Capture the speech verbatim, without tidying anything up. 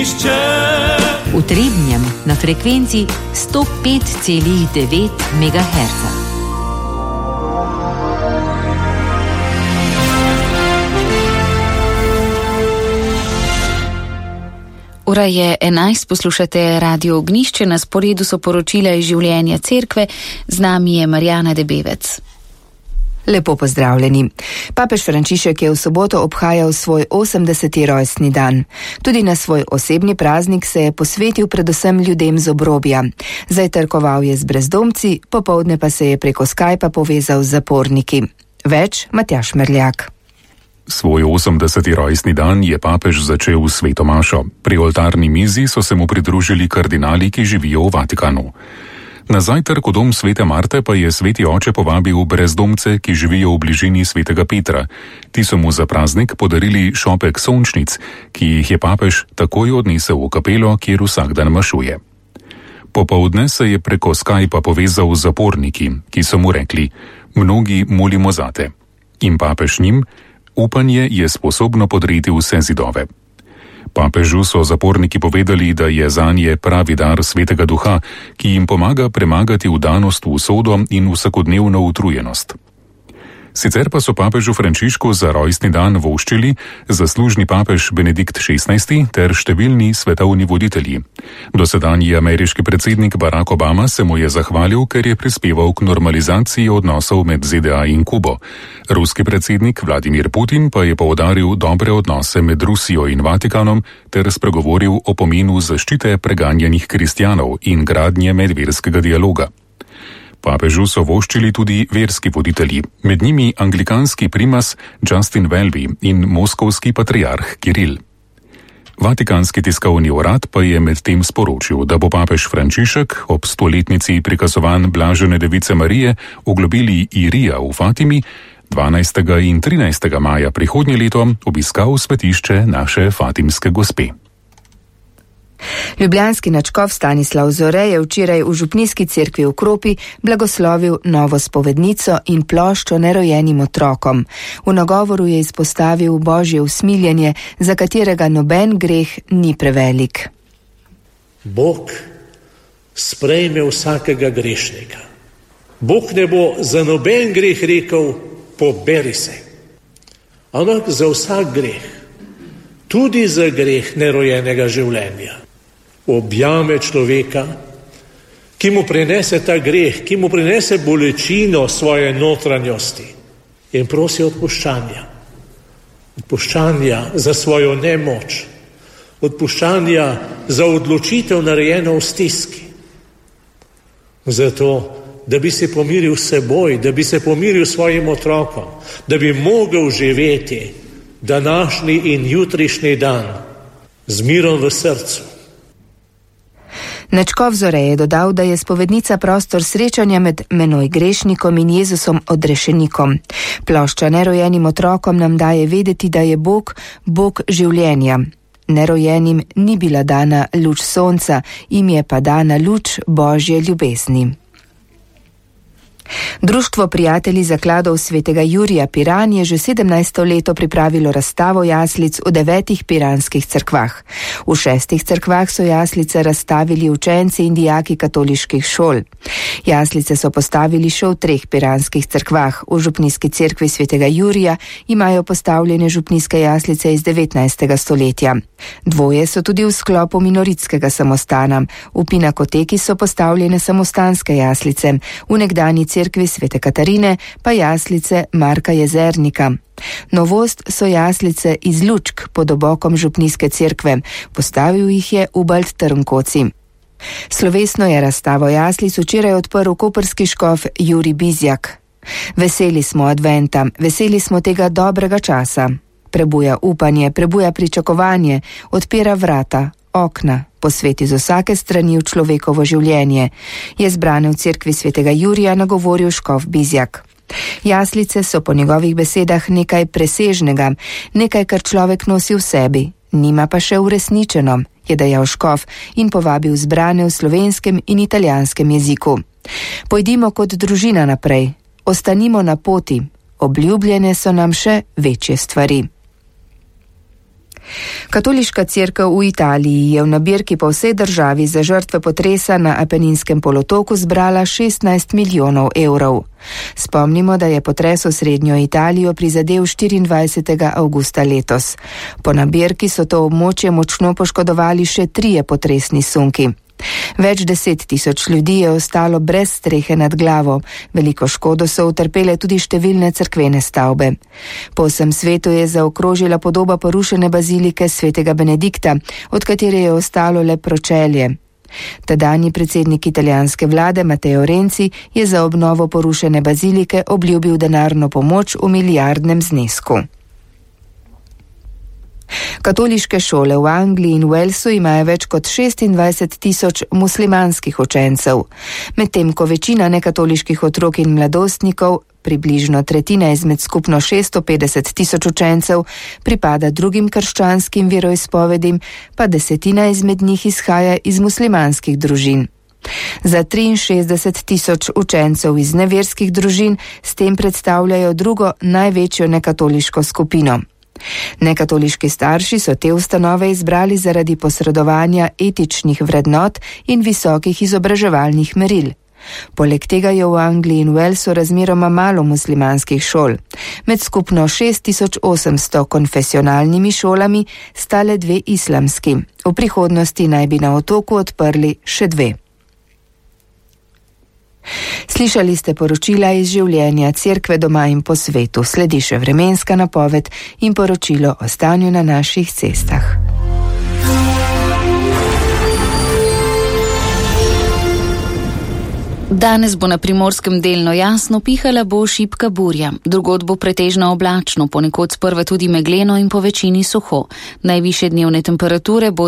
Ognišče. V Trebnjem na frekvenci sto pet celih devet megaherca. Ura je enajst, poslušate Radio Ognišče, na sporedu so poročila iz življenja cerkve, z nami je Marjana Debevec. Lepo pozdravljeni. Papež Frančišek je v soboto obhajal svoj osemdeseti rojstni dan. Tudi na svoj osebni praznik se je posvetil predvsem ljudem z obrobja. Zajtrkoval je z brezdomci, popoldne pa se je preko Skypa povezal z zaporniki. Več Matjaž Merljak. Svoj osemdeseti rojstni dan je papež začel s sveto mašo. Pri oltarni mizi so se mu pridružili kardinali, ki živijo v Vatikanu. Na zajtrk v dom svete Marte pa je sveti oče povabil brezdomce, ki živijo v bližini svetega Petra. Ti so mu za praznik podarili šopek sončnic, ki jih je papež takoj odnesel v kapelo, kjer vsak dan mašuje. Popoldne se je preko Skypa povezal z zaporniki, ki so mu rekli: mnogi molimo zate. In papež njim: upanje je sposobno podreti vse zidove. Papežu so zaporniki povedali, da je zanje pravi dar svetega duha, ki jim pomaga premagati vdanost v usodo in vsakodnevno utrujenost. Sicer pa so papežu Frančišku za rojstni dan voščili zaslužni papež Benedikt šestnajsti ter številni svetovni voditelji. Dosedanji ameriški predsednik Barack Obama se mu je zahvalil, ker je prispeval k normalizaciji odnosov med Z D A in Kubo. Ruski predsednik Vladimir Putin pa je poudaril dobre odnose med Rusijo in Vatikanom ter spregovoril o pomenu zaščite preganjanih kristjanov in gradnje medverskega dialoga. Papežu so voščili tudi verski voditelji, med njimi anglikanski primas Justin Welby in moskovski patriarh Kiril. Vatikanski tiskovni urad pa je medtem sporočil, da bo papež Frančišek ob stoletnici prikazovanj Blažene device Marije v globeli Irija v Fatimi dvanajstega in trinajstega maja prihodnje leto obiskal svetišče naše Fatimske gospe. Ljubljanski nadškof Stanislav Zore je včeraj v župnijski cerkvi v Kropi blagoslovil novo spovednico in ploščo nerojenim otrokom. V nagovoru je izpostavil božje usmiljenje, za katerega noben greh ni prevelik. Bog sprejme vsakega grešnika. Bog ne bo za noben greh rekel: poberi se. Ampak za vsak greh, tudi za greh nerojenega življenja, objame človeka, ki mu prinese ta greh, ki mu prinese bolečino svoje notranjosti in prosi odpuščanja. Odpuščanja za svojo nemoč, odpuščanja za odločitev narejeno v stiski. Zato, da bi se pomiril s seboj, da bi se pomiril s svojim otrokom, da bi mogel živeti današnji in jutrišnji dan z mirom v srcu. Nadškof Zore je dodal, da je spovednica prostor srečanja med menoj grešnikom in Jezusom odrešenikom. Plošča nerojenim otrokom nam daje vedeti, da je Bog Bog življenja. Nerojenim ni bila dana luč sonca, jim je pa dana luč Božje ljubezni. Društvo prijatelji zakladov svetega Jurija Piran je že sedemnajsto leto pripravilo razstavo jaslic v devetih piranskih cerkvah. V šestih cerkvah so jaslice razstavili učenci in dijaki katoliških šol. Jaslice so postavili še v treh piranskih cerkvah. V župnijski cerkvi svetega Jurija imajo postavljene župnijske jaslice iz devetnajstega stoletja. Dvoje so tudi v sklopu minoritskega samostana. V Pinakoteki so postavljene samostanske jaslice, v nekdanji cerkvi svete Katarine pa jaslice Marka Jezernika. Novost so jaslice iz lučk pod obokom župnijske cerkve, postavil jih je Ubald Trnkoci. Slovesno je razstavo jaslic včeraj odprl koprski škof Jurij Bizjak. Veseli smo adventa, veseli smo tega dobrega časa. Prebuja upanje, prebuja pričakovanje, odpira vrata, okna, posveti z vsake strani v človekovo življenje, je zbrane v cerkvi svetega Jurija nagovoril škof Bizjak. Jaslice so po njegovih besedah nekaj presežnega, nekaj, kar človek nosi v sebi, nima pa še uresničeno, je dejal škof in povabil zbrane v slovenskem in italijanskem jeziku. Pojdimo kot družina naprej, ostanimo na poti, obljubljene so nam še večje stvari. Katoliška cerkev v Italiji je v nabirki po vsej državi za žrtve potresa na Apeninskem polotoku zbrala šestnajst milijonov evrov. Spomnimo, da je potres v srednjo Italijo prizadel štiriindvajsetega avgusta letos. Po nabirki so to območje močno poškodovali še trije potresni sunki. Več deset tisoč ljudi je ostalo brez strehe nad glavo. Veliko škodo so utrpele tudi številne cerkvene stavbe. Po vsem svetu je zaokrožila podoba porušene bazilike svetega Benedikta, od katere je ostalo le pročelje. Tedanji predsednik italijanske vlade Matteo Renzi je za obnovo porušene bazilike obljubil denarno pomoč v milijardnem znesku. Katoliške šole v Angliji in Walesu imajo več kot šestindvajset tisoč muslimanskih učencev, medtem ko večina nekatoliških otrok in mladostnikov, približno tretjina izmed skupno šeststo petdeset tisoč učencev, pripada drugim krščanskim veroizpovedim, pa desetina izmed njih izhaja iz muslimanskih družin. Za triinšestdeset tisoč učencev iz neverskih družin s tem predstavljajo drugo največjo nekatoliško skupino. Nekatoliški starši so te ustanove izbrali zaradi posredovanja etičnih vrednot in visokih izobraževalnih meril. Poleg tega je v Angliji in Walesu razmeroma malo muslimanskih šol. Med skupno šest tisoč osemsto konfesionalnimi šolami sta le dve islamski. V prihodnosti naj bi na otoku odprli še dve. Slišali ste poročila iz življenja cerkve doma in po svetu. Sledi še vremenska napoved in poročilo o stanju na naših cestah. Danes bo na Primorskem delno jasno, pihala bo šibka burja. Drugod bo pretežno oblačno, ponekod sprva tudi megleno in po večini suho. Najvišje dnevne temperature bo